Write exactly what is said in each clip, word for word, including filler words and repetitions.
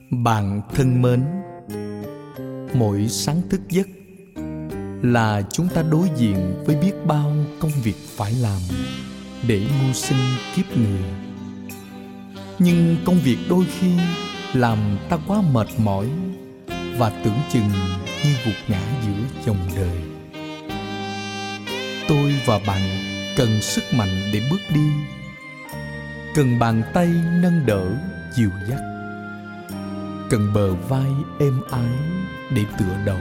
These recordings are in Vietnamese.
Bạn thân mến, mỗi sáng thức giấc là chúng ta đối diện với biết bao công việc phải làm để mưu sinh kiếp người. Nhưng công việc đôi khi làm ta quá mệt mỏi và tưởng chừng như gục ngã giữa dòng đời. Tôi và bạn cần sức mạnh để bước đi, cần bàn tay nâng đỡ dìu dắt, cần bờ vai êm ái để tựa đầu.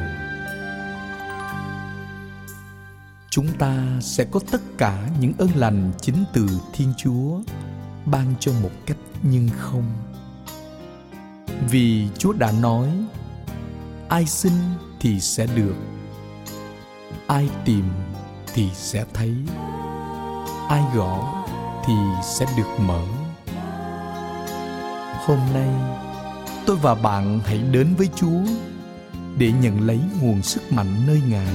Chúng ta sẽ có tất cả những ơn lành chính từ Thiên Chúa ban cho một cách nhưng không. Vì Chúa đã nói, ai xin thì sẽ được, ai tìm thì sẽ thấy, ai gõ thì sẽ được mở. Hôm nay, tôi và bạn hãy đến với Chúa để nhận lấy nguồn sức mạnh nơi Ngài.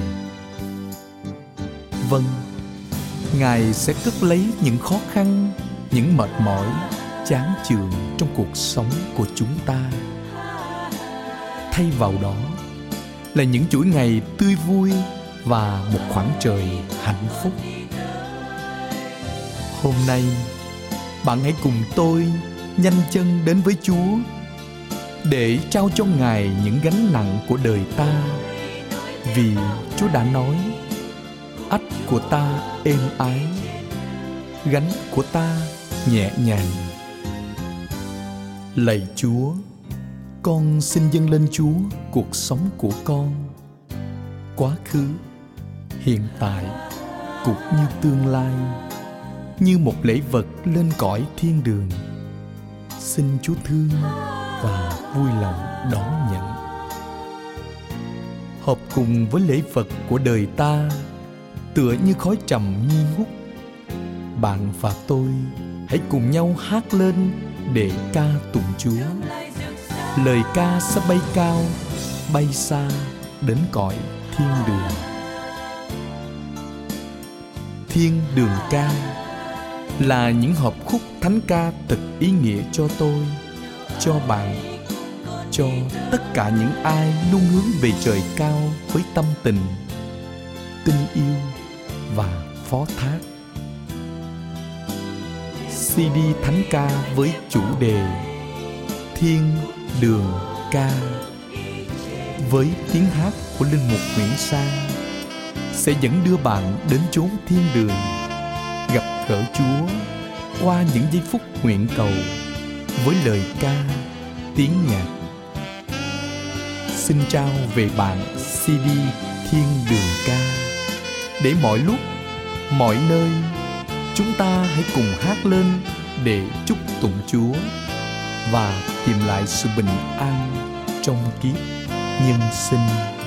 Vâng, Ngài sẽ cất lấy những khó khăn, những mệt mỏi, chán chường trong cuộc sống của chúng ta. Thay vào đó là những chuỗi ngày tươi vui và một khoảng trời hạnh phúc. Hôm nay, bạn hãy cùng tôi nhanh chân đến với Chúa để trao cho Ngài những gánh nặng của đời ta. Vì Chúa đã nói, ách của ta êm ái, gánh của ta nhẹ nhàng. Lạy Chúa, con xin dâng lên Chúa cuộc sống của con, quá khứ, hiện tại cũng như tương lai, như một lễ vật lên cõi thiên đường. Xin Chúa thương và vui lòng đón nhận. Hợp cùng với lễ vật của đời ta, tựa như khói trầm nghi ngút, bạn và tôi hãy cùng nhau hát lên để ca tụng Chúa. Lời ca sẽ bay cao, bay xa đến cõi thiên đường. Thiên đường ca là những hợp khúc thánh ca thật ý nghĩa cho tôi, cho bạn, cho tất cả những ai luôn hướng về trời cao với tâm tình, tình yêu và phó thác. xê đê thánh ca với chủ đề Thiên đường ca, với tiếng hát của linh mục Nguyễn Sang, sẽ dẫn đưa bạn đến chốn thiên đường, gặp gỡ Chúa qua những giây phút nguyện cầu với lời ca, tiếng nhạc. Xin trao về bạn xê đê Thiên đường ca, để mọi lúc, mọi nơi chúng ta hãy cùng hát lên để chúc tụng Chúa và tìm lại sự bình an trong kiếp nhân sinh.